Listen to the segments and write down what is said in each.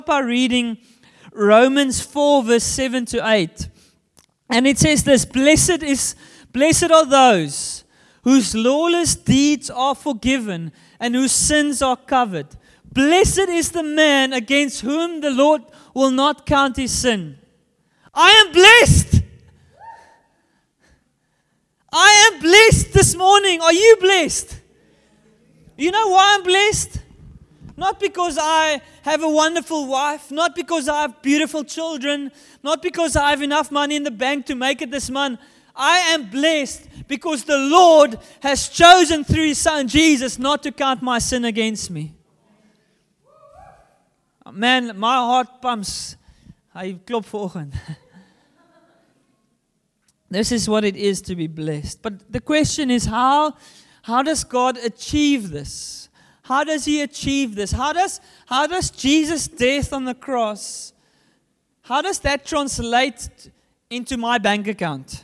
by reading Romans 4, verse 7 to 8. And it says this, Blessed are those whose lawless deeds are forgiven and whose sins are covered. Blessed is the man against whom the Lord will not count his sin. I am blessed. I am blessed this morning. Are you blessed? You know why I'm blessed? Not because I have a wonderful wife, not because I have beautiful children, not because I have enough money in the bank to make it this month. I am blessed because the Lord has chosen through His Son Jesus not to count my sin against me. Man, my heart pumps. Hy klop vanoggend. This is what it is to be blessed. But the question is, how does God achieve this? How does He achieve this? How does Jesus' death on the cross, how does that translate into my bank account?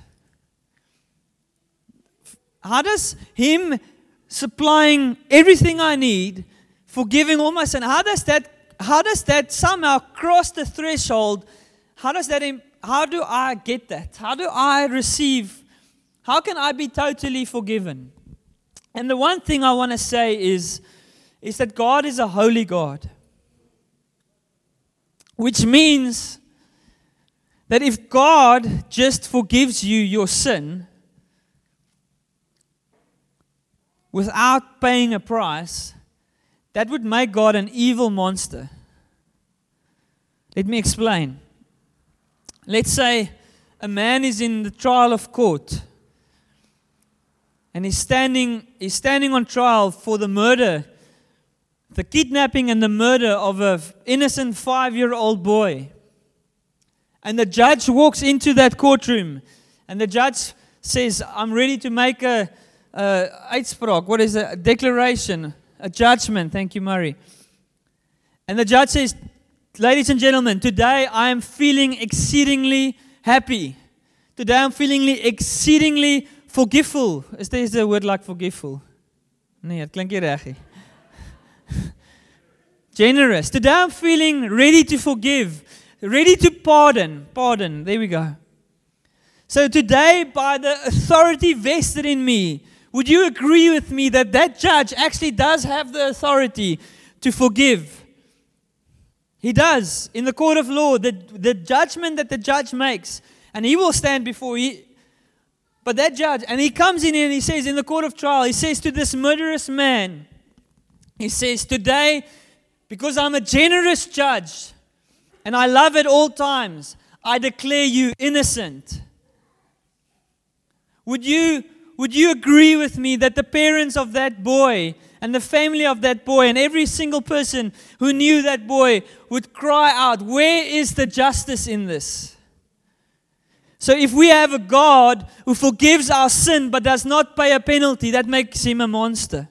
How does Him supplying everything I need, forgiving all my sin, how does that somehow cross the threshold? How do I get that? How do I receive? How can I be totally forgiven? And the one thing I want to say is that God is a holy God. Which means that if God just forgives you your sin without paying a price, that would make God an evil monster. Let me explain. Let's say a man is in the trial of court and he's standing on trial for the murder, the kidnapping and the murder of an innocent 5-year-old boy. And the judge walks into that courtroom and the judge says, I'm ready to make a uitspraak. What is it? A declaration, a judgment. Thank you, Murray. And the judge says, ladies and gentlemen, today I am feeling exceedingly happy. Today I'm feeling exceedingly forgiveful. Is there a word like forgiveful? Nee, het klink nie reg nie. Generous. Today I'm feeling ready to forgive, ready to pardon. Pardon, there we go. So today, by the authority vested in me, would you agree with me that judge actually does have the authority to forgive? He does. In the court of law, the judgment that the judge makes, and he will stand before but that judge, and he comes in and he says, in the court of trial, he says to this murderous man, he says, today, because I'm a generous judge, and I love at all times, I declare you innocent. Would you agree with me that the parents of that boy and the family of that boy and every single person who knew that boy would cry out, where is the justice in this? So if we have a God who forgives our sin but does not pay a penalty, that makes Him a monster.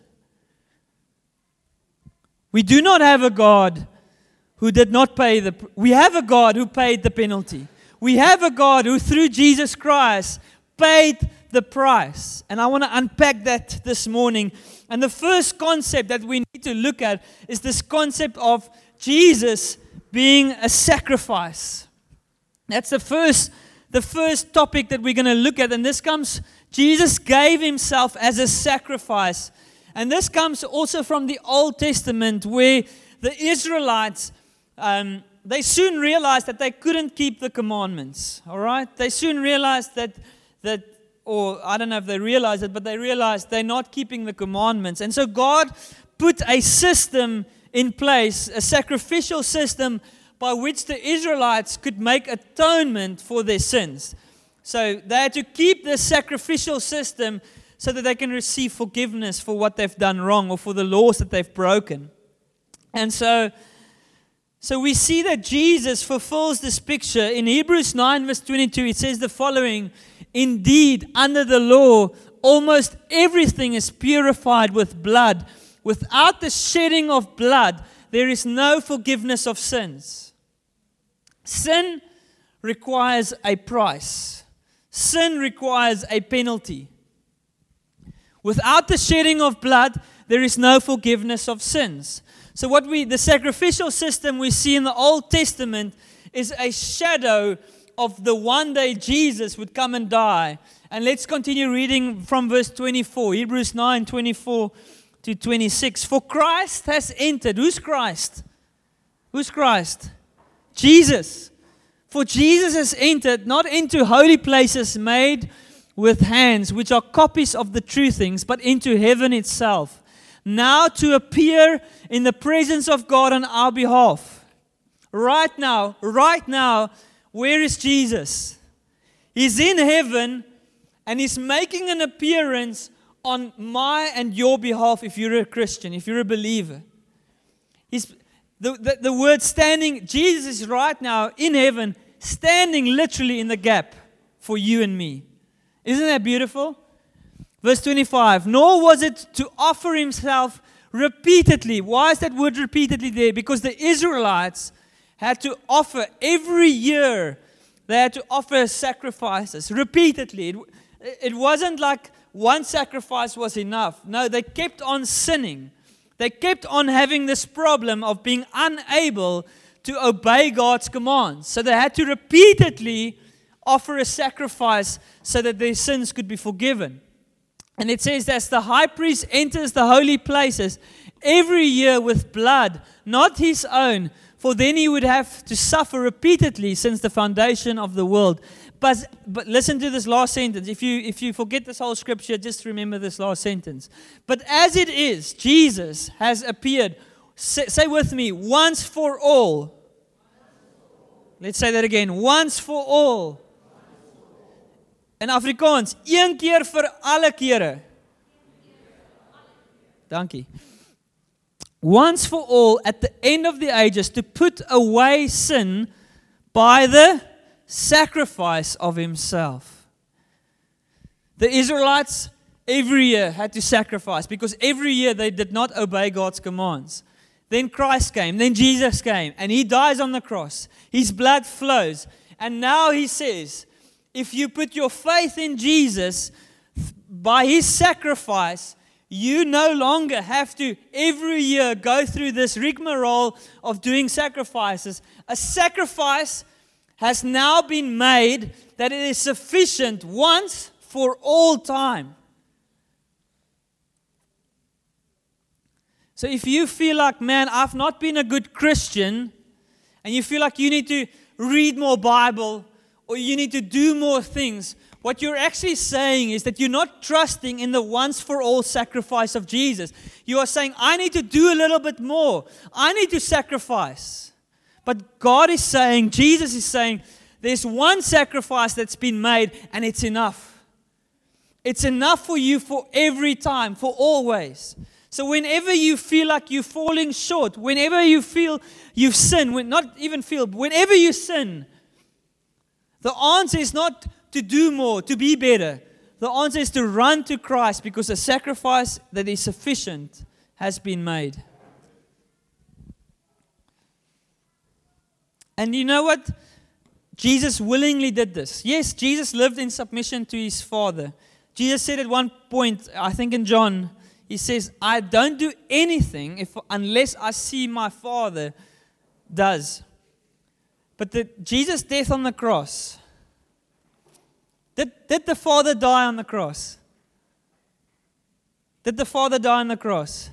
We do not have a God who did not pay we have a God who paid the penalty. We have a God who through Jesus Christ paid the price. And I want to unpack that this morning. And the first concept that we need to look at is this concept of Jesus being a sacrifice. That's the first topic that we're going to look at. And this comes, Jesus gave Himself as a sacrifice. And this comes also from the Old Testament, where the Israelites, they soon realized that they couldn't keep the commandments. All right? They soon realized that, or I don't know if they realized it, but they realized they're not keeping the commandments. And so God put a system in place, a sacrificial system by which the Israelites could make atonement for their sins. So they had to keep this sacrificial system so that they can receive forgiveness for what they've done wrong or for the laws that they've broken. And so we see that Jesus fulfills this picture. In Hebrews 9 verse 22, it says the following, indeed, under the law, almost everything is purified with blood. Without the shedding of blood, there is no forgiveness of sins. Sin requires a price. Sin requires a penalty. Without the shedding of blood, there is no forgiveness of sins. So the sacrificial system we see in the Old Testament is a shadow of the one day Jesus would come and die. And let's continue reading from verse 24, Hebrews 9:24 to 26. For Christ has entered. Who's Christ? Who's Christ? Jesus. For Jesus has entered not into holy places made with hands, which are copies of the true things, but into heaven itself, now to appear in the presence of God on our behalf. Right now, where is Jesus? He's in heaven, and He's making an appearance on my and your behalf if you're a Christian, if you're a believer. The word standing, Jesus is right now in heaven, standing literally in the gap for you and me. Isn't that beautiful? Verse 25, nor was it to offer Himself repeatedly. Why is that word repeatedly there? Because the Israelites had to offer every year, they had to offer sacrifices repeatedly. It wasn't like one sacrifice was enough. No, they kept on sinning. They kept on having this problem of being unable to obey God's commands. So they had to repeatedly offer a sacrifice so that their sins could be forgiven. And it says, as the high priest enters the holy places every year with blood, not his own, for then he would have to suffer repeatedly since the foundation of the world. But listen to this last sentence. If you forget this whole scripture, just remember this last sentence. But as it is, Jesus has appeared, say with me, once for all. Let's say that again, once for all. In Afrikaans, een keer vir alle kere. Dankie. Once for all, at the end of the ages, to put away sin by the sacrifice of Himself. The Israelites every year had to sacrifice because every year they did not obey God's commands. Then Christ came, then Jesus came, and He dies on the cross. His blood flows, and now He says, if you put your faith in Jesus, by His sacrifice, you no longer have to every year go through this rigmarole of doing sacrifices. A sacrifice has now been made that it is sufficient once for all time. So if you feel like, man, I've not been a good Christian, and you feel like you need to read more Bible, or you need to do more things, what you're actually saying is that you're not trusting in the once-for-all sacrifice of Jesus. You are saying, I need to do a little bit more. I need to sacrifice. But God is saying, Jesus is saying, there's one sacrifice that's been made, and it's enough. It's enough for you for every time, for always. So whenever you feel like you're falling short, whenever you feel you've sinned, whenever you sin, the answer is not to do more, to be better. The answer is to run to Christ because a sacrifice that is sufficient has been made. And you know what? Jesus willingly did this. Yes, Jesus lived in submission to His Father. Jesus said at one point, I think in John, He says, I don't do anything unless I see my Father does. But Jesus' death on the cross, did the Father die on the cross? Did the Father die on the cross?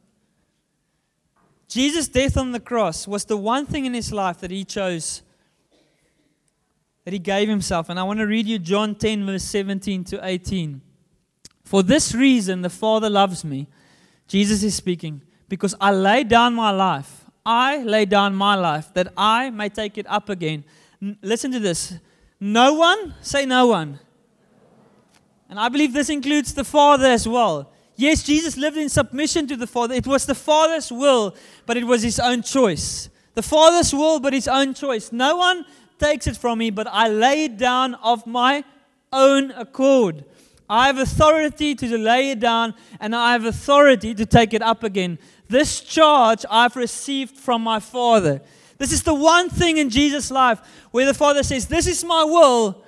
Jesus' death on the cross was the one thing in His life that He chose, that He gave Himself. And I want to read you John 10, verse 17 to 18. For this reason the Father loves me, Jesus is speaking, because I lay down my life. I lay down my life that I may take it up again. Listen to this. No one, say no one. And I believe this includes the Father as well. Yes, Jesus lived in submission to the Father. It was the Father's will, but it was His own choice. The Father's will, but His own choice. No one takes it from me, but I lay it down of my own accord. I have authority to lay it down, and I have authority to take it up again. This charge I've received from my Father. This is the one thing in Jesus' life where the Father says, this is my will,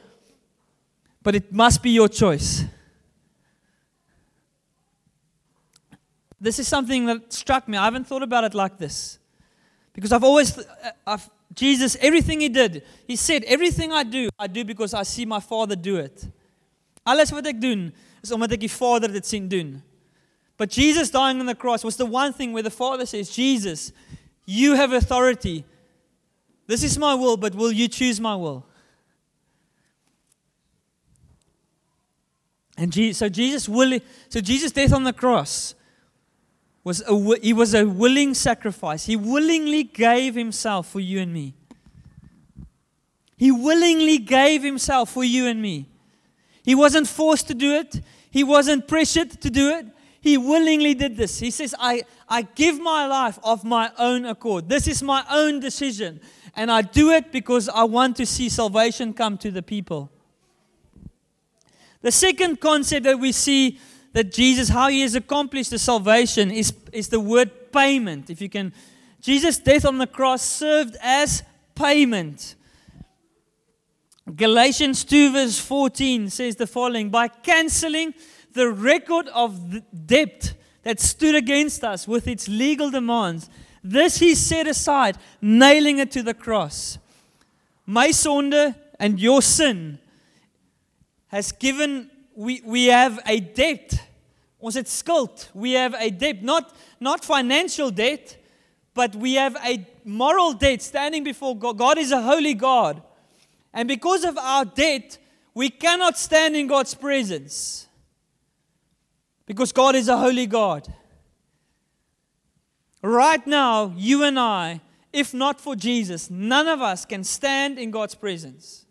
but it must be your choice. this is something that struck me. I haven't thought about it like this. Because Jesus, everything He did, He said, everything I do because I see my Father do it. Alles wat ek doen, is omdat ek die Vader dit sien doen. But Jesus dying on the cross was the one thing where the Father says, Jesus, you have authority. This is my will, but will you choose my will? And so Jesus' death on the cross was a willing sacrifice. He willingly gave Himself for you and me. He willingly gave Himself for you and me. He wasn't forced to do it. He wasn't pressured to do it. He willingly did this. He says, I give my life of my own accord. This is my own decision. And I do it because I want to see salvation come to the people. The second concept that we see that Jesus, how He has accomplished the salvation is the word payment. If you can, Jesus' death on the cross served as payment. Galatians 2 verse 14 says the following, by cancelling the record of debt that stood against us with its legal demands, this He set aside, nailing it to the cross. My sonde and your sin has given, we have a debt. Ons het skuld. We have a debt, not financial debt, but we have a moral debt standing before God. God is a holy God. And because of our debt, we cannot stand in God's presence. Because God is a holy God. Right now, you and I, if not for Jesus, none of us can stand in God's presence.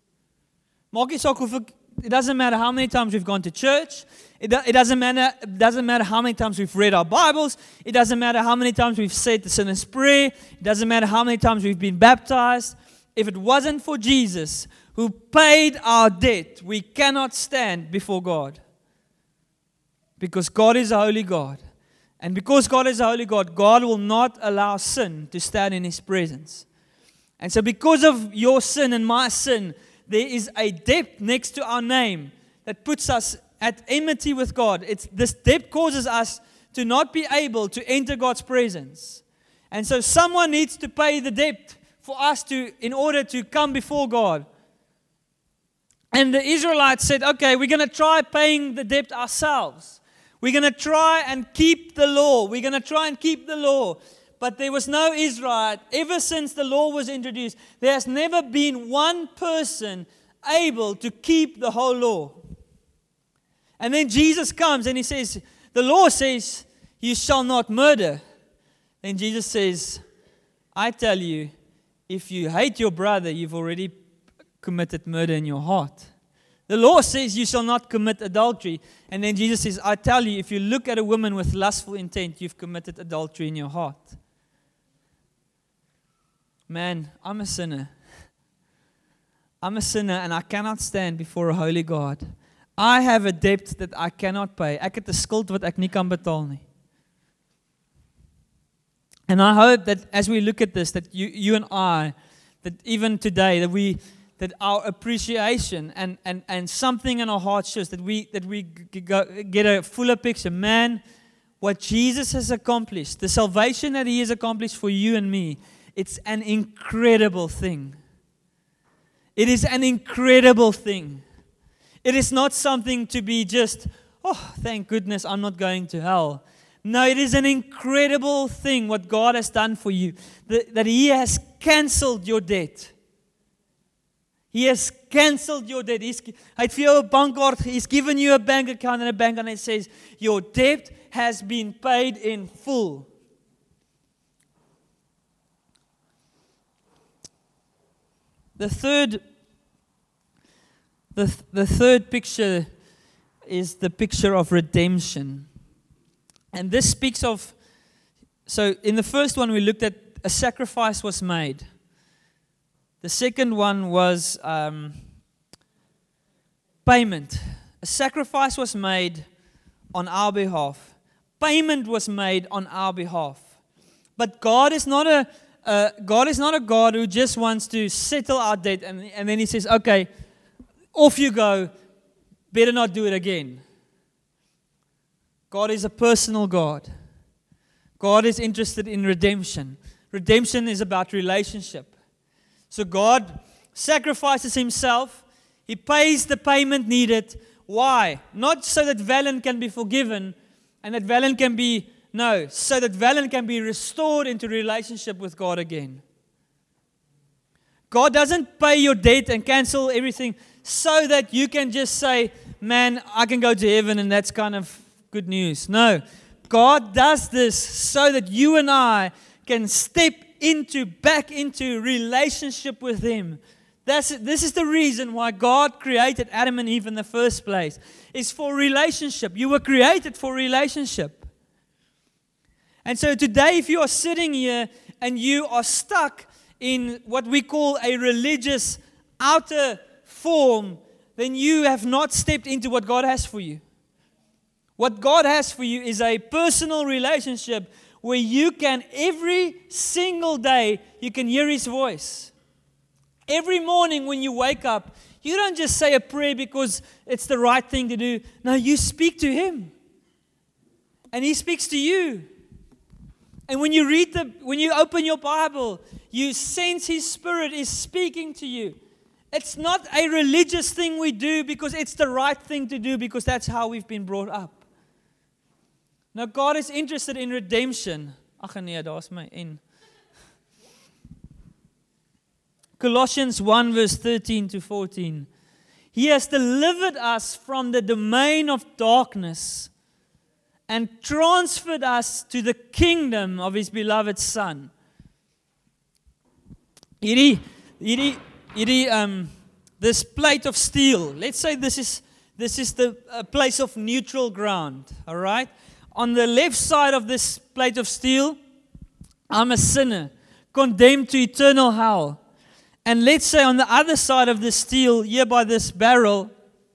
It doesn't matter how many times we've gone to church. It doesn't matter how many times we've read our Bibles. It doesn't matter how many times we've said the sinner's prayer. It doesn't matter how many times we've been baptized. If it wasn't for Jesus, who paid our debt, we cannot stand before God. Because God is a holy God. And because God is a holy God, God will not allow sin to stand in His presence. And so because of your sin and my sin, there is a debt next to our name that puts us at enmity with God. This debt causes us to not be able to enter God's presence. And so someone needs to pay the debt for us in order to come before God. And the Israelites said, okay, we're going to try paying the debt ourselves. We're going to try and keep the law. We're going to try and keep the law. But there was no Israelite. Ever since the law was introduced, there has never been one person able to keep the whole law. And then Jesus comes and He says, the law says, you shall not murder. Then Jesus says, I tell you, if you hate your brother, you've already committed murder in your heart. The law says you shall not commit adultery. And then Jesus says, I tell you, if you look at a woman with lustful intent, you've committed adultery in your heart. Man, I'm a sinner. I'm a sinner and I cannot stand before a holy God. I have a debt that I cannot pay. Ek het 'n skuld wat ek nie kan betaal nie. And I hope that as we look at this, that you and I, that even today, that our appreciation and something in our hearts shows that we get a fuller picture. Man, what Jesus has accomplished, the salvation that He has accomplished for you and me, it's an incredible thing. It is an incredible thing. It is not something to be just, oh, thank goodness I'm not going to hell. No, it is an incredible thing what God has done for you. That He has cancelled your debt. He has cancelled your debt. Hy het vir jou 'n bankkaart, He's given you a bank account and a bank and it says, your debt has been paid in full. The third picture is the picture of redemption. And this speaks of, so in the first one we looked at a sacrifice was made. The second one was payment. A sacrifice was made on our behalf. Payment was made on our behalf. But God is not a God who just wants to settle our debt and then He says, okay, off you go, better not do it again. God is a personal God. God is interested in redemption. Redemption is about relationship. So God sacrifices himself. He pays the payment needed. Why? Not so that Valen can be forgiven and that Valen can be, no, so that Valen can be restored into relationship with God again. God doesn't pay your debt and cancel everything so that you can just say, man, I can go to heaven and that's kind of good news. No. God does this so that you and I can step back into relationship with Him. This is the reason why God created Adam and Eve in the first place. It's for relationship. You were created for relationship. And so today, if you are sitting here and you are stuck in what we call a religious outer form, then you have not stepped into what God has for you. What God has for you is a personal relationship where you can, every single day, you can hear His voice. Every morning when you wake up, you don't just say a prayer because it's the right thing to do. No, you speak to Him. And He speaks to you. And when you open your Bible, you sense His Spirit is speaking to you. It's not a religious thing we do because it's the right thing to do because that's how we've been brought up. Now, God is interested in redemption. Ag nee, daar's my en. Colossians 1 verse 13 to 14. He has delivered us from the domain of darkness and transferred us to the kingdom of His beloved Son. This plate of steel. Let's say this is the place of neutral ground. All right. On the left side of this plate of steel, I'm a sinner, condemned to eternal hell. And let's say on the other side of the steel, here by this barrel,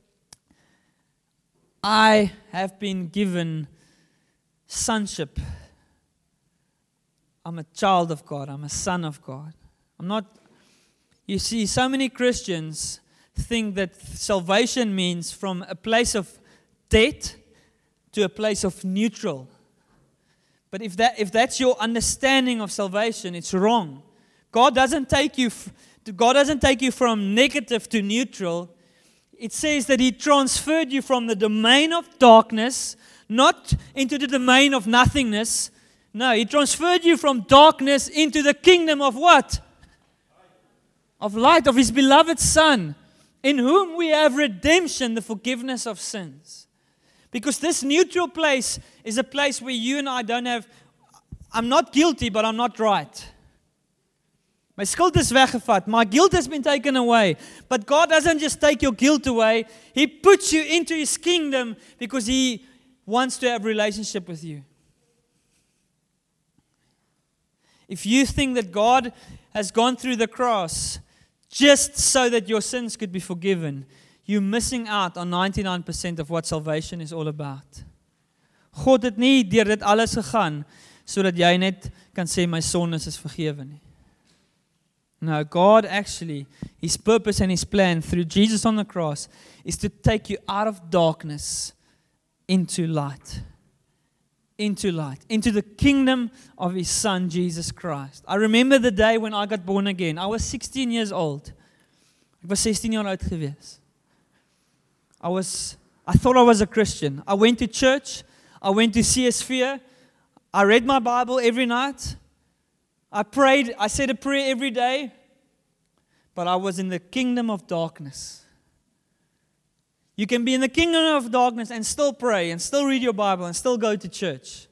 I have been given sonship. I'm a child of God. I'm a son of God. I'm not. You see, so many Christians think that salvation means from a place of debt to a place of neutral. But if that's your understanding of salvation, it's wrong. God doesn't take you from negative to neutral. It says that He transferred you from the domain of darkness, not into the domain of nothingness. No, He transferred you from darkness into the kingdom of what? Of light, of His beloved Son, in whom we have redemption, the forgiveness of sins. Because this neutral place is a place where you and I don't have, I'm not guilty, but I'm not right. My skuld is weggevat. My guilt has been taken away. But God doesn't just take your guilt away. He puts you into His kingdom because He wants to have a relationship with you. If you think that God has gone through the cross just so that your sins could be forgiven, you're missing out on 99% of what salvation is all about. God het nie deur dit alles gegaan sodat jy net kan sê my sondes is vergewe nie. No, God actually, His purpose and His plan through Jesus on the cross is to take you out of darkness into light. Into light. Into the kingdom of His Son, Jesus Christ. I remember the day when I got born again. I was 16 years old. Ek was 16 jaar oud gewees. I thought I was a Christian. I went to church. I went to CSV. I read my Bible every night. I prayed. I said a prayer every day. But I was in the kingdom of darkness. You can be in the kingdom of darkness and still pray and still read your Bible and still go to church.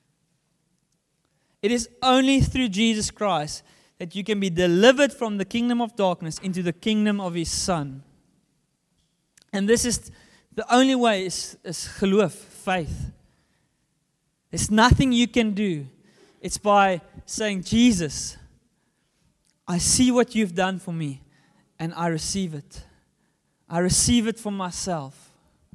It is only through Jesus Christ that you can be delivered from the kingdom of darkness into the kingdom of His Son. And this is the only way is geloof, faith. There's nothing you can do. It's by saying, Jesus, I see what you've done for me, and I receive it. I receive it for myself.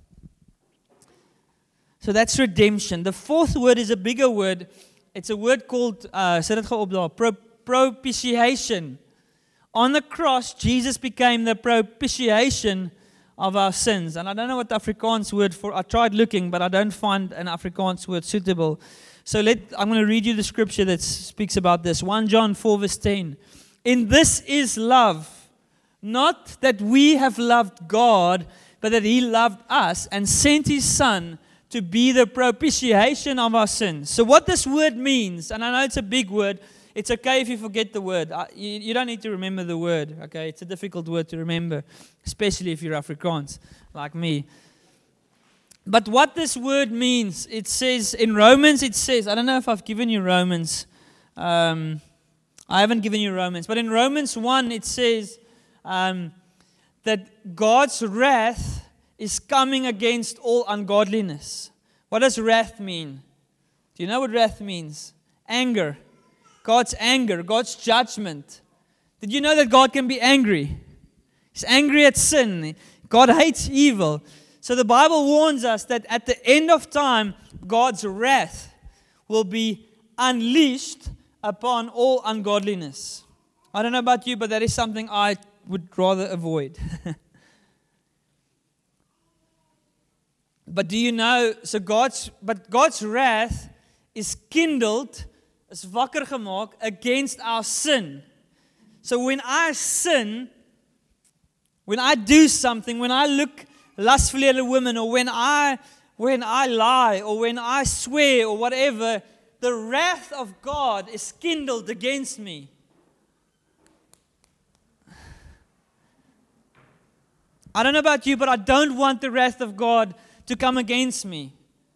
So that's redemption. The fourth word is a bigger word. It's a word called, sit dit gou op daar, propitiation. On the cross, Jesus became the propitiation of our sins. And I don't know what the Afrikaans word for, I tried looking, but I don't find an Afrikaans word suitable. So I'm going to read you the scripture that speaks about this. 1 John 4 verse 10. In this is love, not that we have loved God, but that He loved us and sent His Son to be the propitiation of our sins. So what this word means, and I know it's a big word, it's okay if you forget the word. You don't need to remember the word, okay? It's a difficult word to remember, especially if you're Afrikaans, like me. But what this word means, it says, in Romans, it says, I don't know if I've given you Romans. I haven't given you Romans. But in Romans 1, it says that God's wrath is coming against all ungodliness. What does wrath mean? Do you know what wrath means? Anger. God's anger, God's judgment. Did you know that God can be angry? He's angry at sin. God hates evil. So the Bible warns us that at the end of time, God's wrath will be unleashed upon all ungodliness. I don't know about you, but that is something I would rather avoid. But do you know, God's wrath is kindled, is wakker gemaak against our sin. So when I sin, when I do something, when I look lustfully at a woman, or when I lie, or when I swear, or whatever, the wrath of God is kindled against me. I don't know about you, but I don't want the wrath of God to come against me.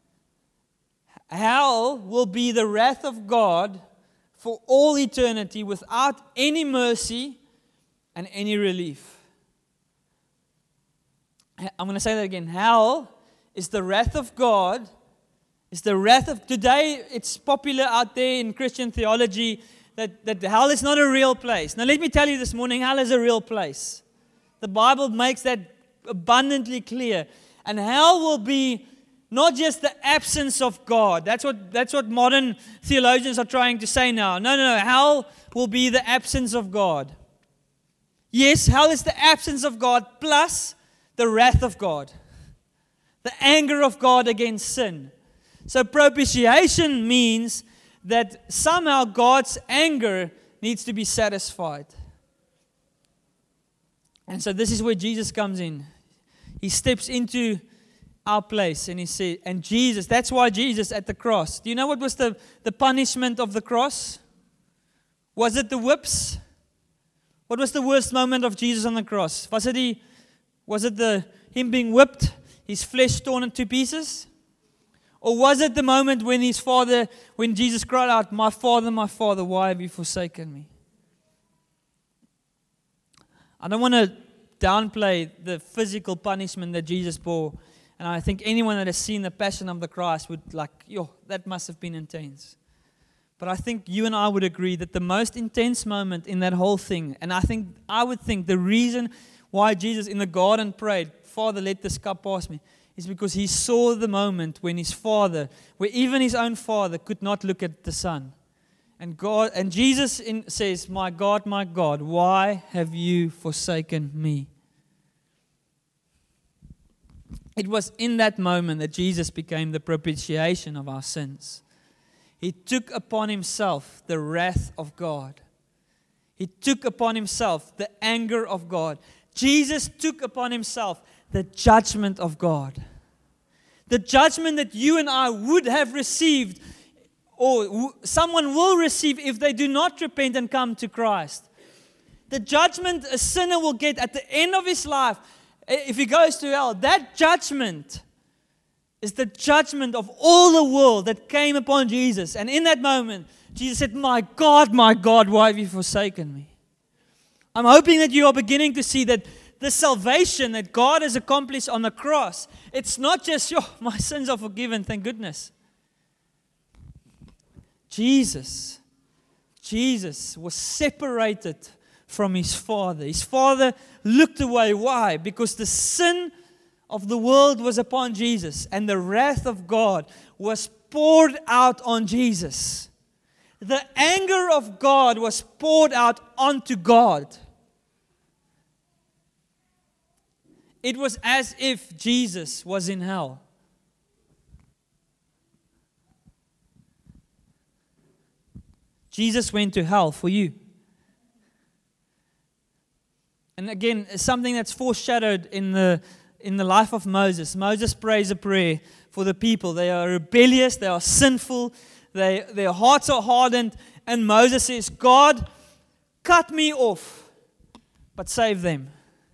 Hell will be the wrath of God for all eternity without any mercy and any relief. I'm going to say that again. Hell is the wrath of God. It's the wrath of... Today, it's popular out there in Christian theology that hell is not a real place. Now, let me tell you this morning, hell is a real place. The Bible makes that abundantly clear. And hell will be not just the absence of God. That's what modern theologians are trying to say now. No. Hell will be the absence of God. Yes, hell is the absence of God plus the wrath of God. The anger of God against sin. So propitiation means that somehow God's anger needs to be satisfied. And so this is where Jesus comes in. He steps into our place, and he said, and Jesus, that's why Jesus at the cross. Do you know what was the punishment of the cross? Was it the whips? What was the worst moment of Jesus on the cross? Was it him being whipped, his flesh torn into pieces? Or was it the moment when when Jesus cried out, my Father, why have you forsaken me? I don't want to downplay the physical punishment that Jesus bore. And I think anyone that has seen the Passion of the Christ would that must have been intense. But I think you and I would agree that the most intense moment in that whole thing, and I would think the reason why Jesus in the garden prayed, Father, let this cup pass me, is because he saw the moment when his Father, where even his own Father could not look at the Son. And Jesus says, my God, why have you forsaken me? It was in that moment that Jesus became the propitiation of our sins. He took upon himself the wrath of God. He took upon himself the anger of God. Jesus took upon himself the judgment of God. The judgment that you and I would have received, or someone will receive if they do not repent and come to Christ. The judgment a sinner will get at the end of his life, if he goes to hell, that judgment is the judgment of all the world that came upon Jesus. And in that moment, Jesus said, my God, why have you forsaken me? I'm hoping that you are beginning to see that the salvation that God has accomplished on the cross, it's not just, my sins are forgiven, thank goodness. Jesus was separated from his Father. His Father looked away. Why? Because the sin of the world was upon Jesus, and the wrath of God was poured out on Jesus. The anger of God was poured out onto God. It was as if Jesus was in hell. Jesus went to hell for you. And again, it's something that's foreshadowed in the life of Moses. Moses prays a prayer for the people. They are rebellious, they are sinful, their hearts are hardened, and Moses says, God, cut me off, but save them.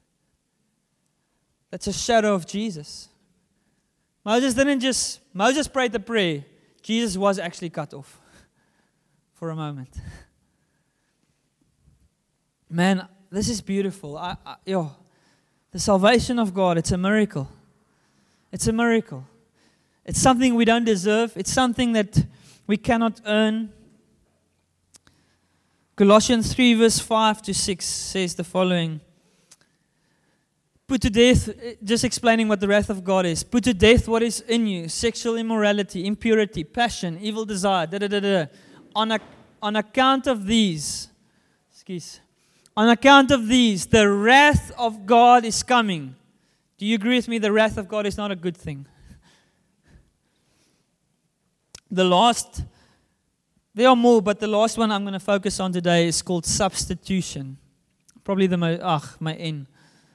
That's a shadow of Jesus. Moses prayed the prayer. Jesus was actually cut off for a moment. Man, this is beautiful. The salvation of God, it's a miracle. It's a miracle. It's something we don't deserve. It's something that we cannot earn. Colossians 3 verse 5 to 6 says the following. Put to death, just explaining what the wrath of God is. Put to death what is in you, sexual immorality, impurity, passion, evil desire, On account of these, the wrath of God is coming. Do you agree with me? The wrath of God is not a good thing. There are more, but the last one I'm going to focus on today is called substitution. Probably the most, my N.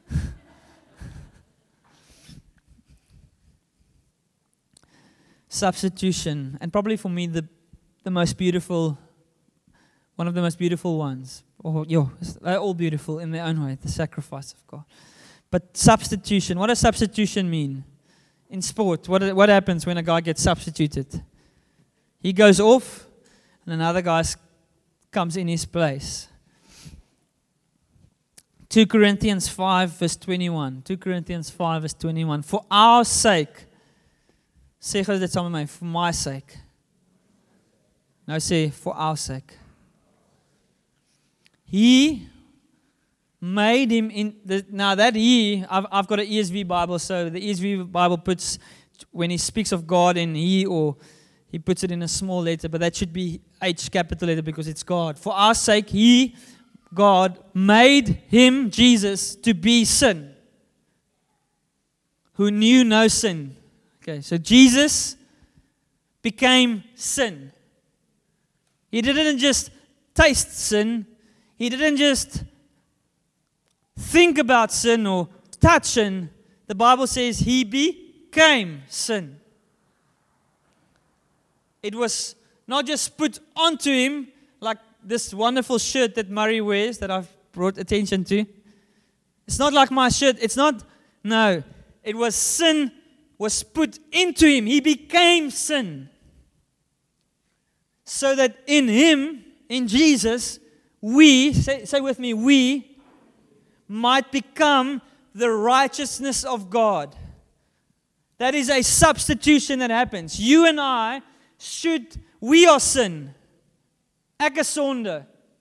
Substitution, and probably for me the most beautiful, one of the most beautiful ones. They're all beautiful in their own way, the sacrifice of God. But substitution, what does substitution mean? In sport, what happens when a guy gets substituted? He goes off, and another guy comes in his place. 2 Corinthians 5 verse 21. 2 Corinthians 5 verse 21. For our sake, sê gou dit saam met my, for my sake. Nou sê, for our sake. He made him now that I've got an ESV Bible, so the ESV Bible puts, when he speaks of God in he, or he puts it in a small letter, but that should be H capital letter because it's God. For our sake, God, made him, Jesus, to be sin, who knew no sin. Okay, so Jesus became sin. He didn't just taste sin. He didn't just think about sin or touch sin. The Bible says he became sin. It was not just put onto him like this wonderful shirt that Murray wears that I've brought attention to. It's not like my shirt. No. It was sin was put into him. He became sin. So that in him, in Jesus, we, say with me, we might become the righteousness of God. That is a substitution that happens. You and I we are sin. Ek is sonde.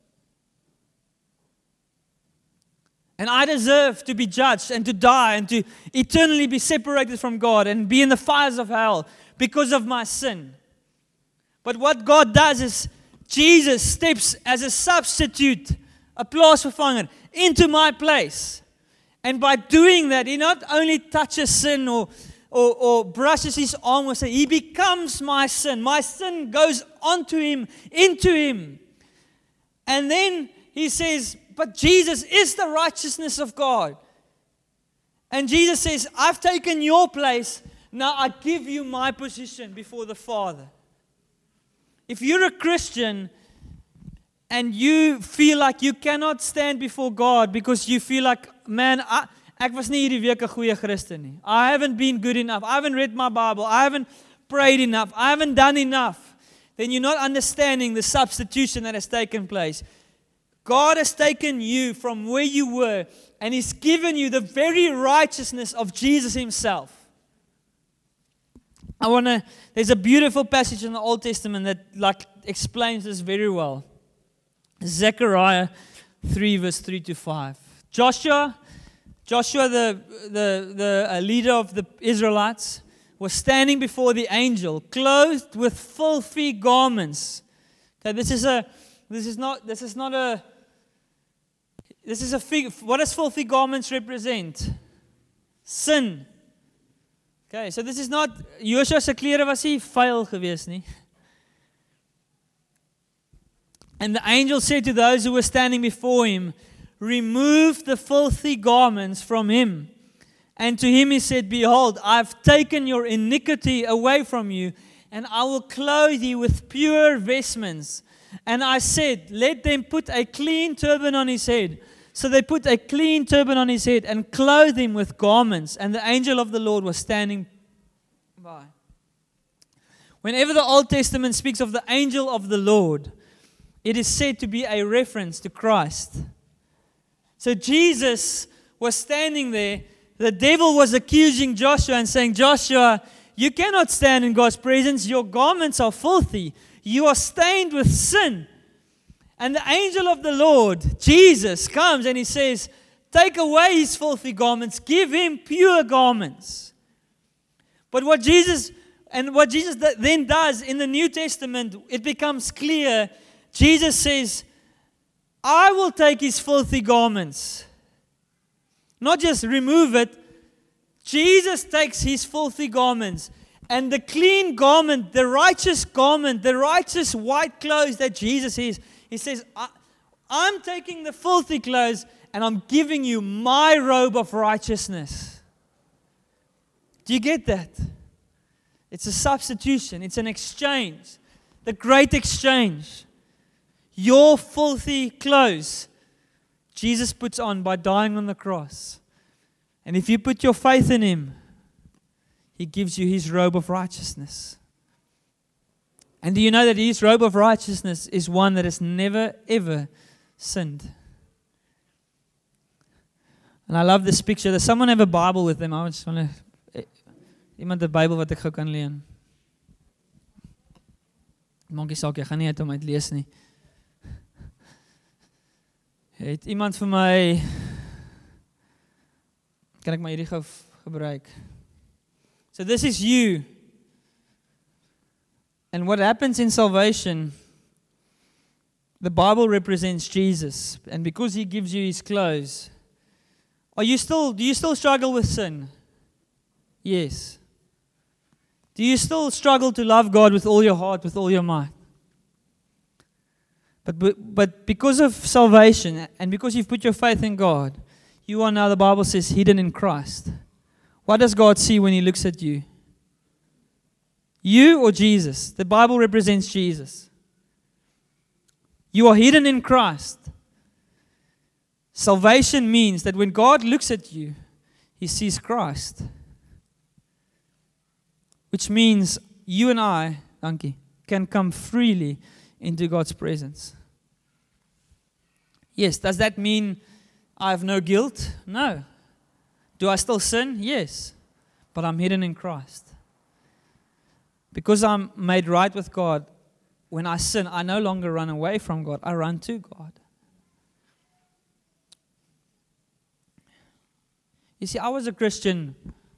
And I deserve to be judged and to die and to eternally be separated from God and be in the fires of hell because of my sin. But what God does is Jesus steps as a substitute, a plaasvervanger, into my place. And by doing that, he not only touches sin or brushes his arm with sin, he becomes my sin. My sin goes onto him, into him. And then he says, but Jesus is the righteousness of God. And Jesus says, I've taken your place, now I give you my position before the Father. If you're a Christian and you feel like you cannot stand before God because you feel like, man, ek was nie hierdie week 'n goeie Christen nie. I haven't been good enough. I haven't read my Bible. I haven't prayed enough. I haven't done enough. Then you're not understanding the substitution that has taken place. God has taken you from where you were and He's given you the very righteousness of Jesus Himself. There's a beautiful passage in the Old Testament that explains this very well. Zechariah 3 verse 3 to 5. Joshua, the leader of the Israelites, was standing before the angel, clothed with filthy garments. Okay, what does filthy garments represent? Sin. Okay, so this is not, Joshua se klere was nie vuil gewees nie. And the angel said to those who were standing before him, remove the filthy garments from him. And to him he said, behold, I have taken your iniquity away from you, and I will clothe you with pure vestments. And I said, let them put a clean turban on his head. So they put a clean turban on his head and clothed him with garments. And the angel of the Lord was standing by. Whenever the Old Testament speaks of the angel of the Lord, it is said to be a reference to Christ. So Jesus was standing there. The devil was accusing Joshua and saying, Joshua, you cannot stand in God's presence. Your garments are filthy. You are stained with sin. And the angel of the Lord, Jesus, comes and he says, take away his filthy garments. Give him pure garments. But what Jesus then does in the New Testament, it becomes clear. Jesus says, I will take his filthy garments. Not just remove it. Jesus takes his filthy garments. And the clean garment, the righteous white clothes that Jesus is, he says, I'm taking the filthy clothes and I'm giving you my robe of righteousness. Do you get that? It's a substitution. It's an exchange. The great exchange. Your filthy clothes, Jesus puts on by dying on the cross. And if you put your faith in him, he gives you his robe of righteousness. And do you know that his robe of righteousness is one that has never, ever sinned? And I love this picture. Does someone have a Bible with them? I just want to... Iemand 'n Bybel wat ek gou kan leen. Maak nie saak, ek gaan nie uit om uit lees nie. Het iemand vir my... Kan ek maar hierdie gou gebruik? So this is you. And what happens in salvation, the Bible represents Jesus. And because he gives you his clothes, do you still struggle with sin? Yes. Do you still struggle to love God with all your heart, with all your might? But because of salvation, and because you've put your faith in God, you are now, the Bible says, hidden in Christ. What does God see when he looks at you? You or Jesus? The Bible represents Jesus. You are hidden in Christ. Salvation means that when God looks at you, he sees Christ. Which means you and I, can come freely into God's presence. Yes, does that mean I have no guilt? No. Do I still sin? Yes. But I'm hidden in Christ. Because I'm made right with God, when I sin, I no longer run away from God. I run to God. You see, I was a Christian.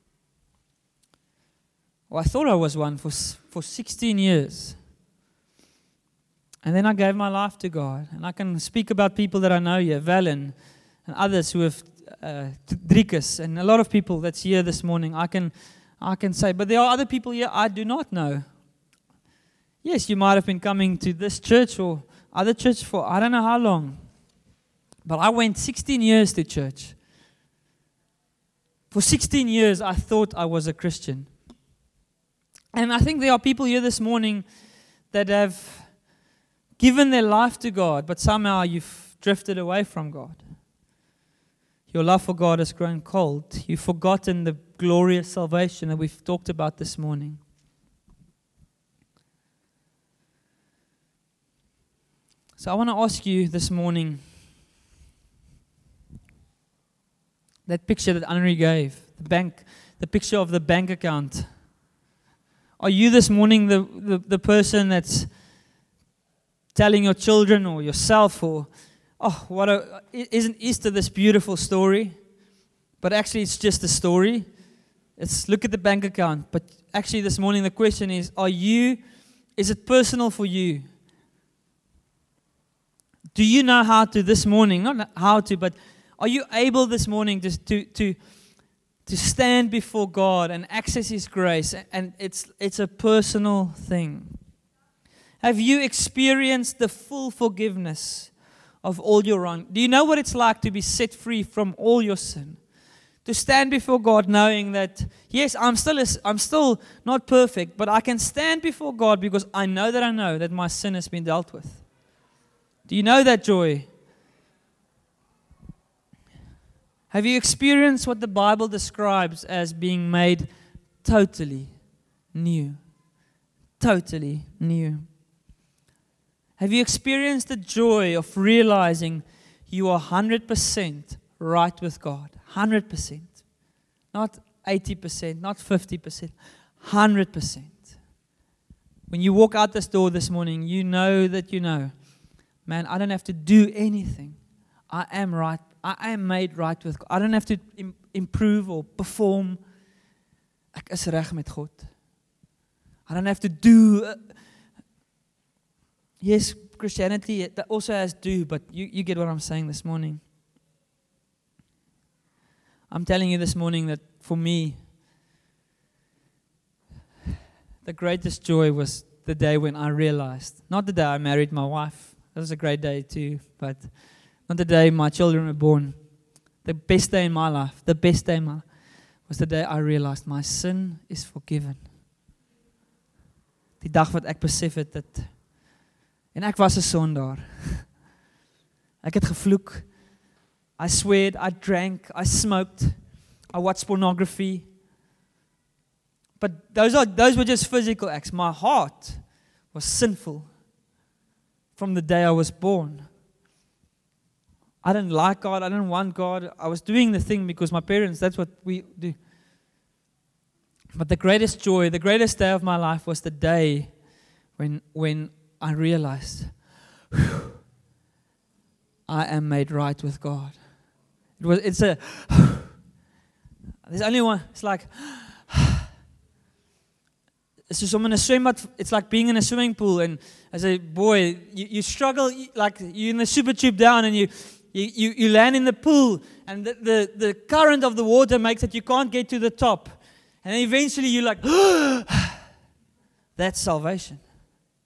Well, I thought I was one for 16 years. And then I gave my life to God. And I can speak about people that I know here, Valen, and others who have, Drikus, and a lot of people that's here this morning. I can say, but there are other people here I do not know. Yes, you might have been coming to this church or other church for I don't know how long. But I went 16 years to church. For 16 years, I thought I was a Christian. And I think there are people here this morning that have given their life to God, but somehow you've drifted away from God. Your love for God has grown cold. You've forgotten the glorious salvation that we've talked about this morning. So I want to ask you this morning, that picture that Henri gave, the picture of the bank account. Are you this morning the person that's telling your children or yourself isn't Easter this beautiful story? But actually it's just a story. It's look at the bank account. But actually this morning the question is it personal for you? Do you know how to this morning, not how to, but are you able this morning to stand before God and access his grace? And it's a personal thing. Have you experienced the full forgiveness of all your wrong? Do you know what it's like to be set free from all your sin? To stand before God knowing that, yes, I'm still not perfect, but I can stand before God because I know that my sin has been dealt with. Do you know that joy? Have you experienced what the Bible describes as being made totally new? Totally new. Have you experienced the joy of realizing you are 100% right with God? 100%. Not 80%, not 50%. 100%. When you walk out this door this morning, you know, man, I don't have to do anything. I am right. I am made right with God. I don't have to improve or perform. Ek is reg met God. I don't have to do. Yes, Christianity that also has do, but you get what I'm saying this morning. I'm telling you this morning that for me, the greatest joy was the day when I realized, not the day I married my wife. That was a great day too, but not the day my children were born. The best day in my life, was the day I realized my sin is forgiven. Die dag wat ek besef het dat, en ek was 'n sondaar. Ek het gevloek. I sweared, I drank, I smoked, I watched pornography. But those were just physical acts. My heart was sinful from the day I was born. I didn't like God, I didn't want God. I was doing the thing because my parents, that's what we do. But the greatest joy, the greatest day of my life was the day when I realized, I am made right with God. There's only one, it's like, it's just in a swembad, it's like being in a swimming pool, and as a boy, you struggle, like you're in the super tube down, and you land in the pool, and the current of the water makes that you can't get to the top. And then eventually you're like, that's salvation.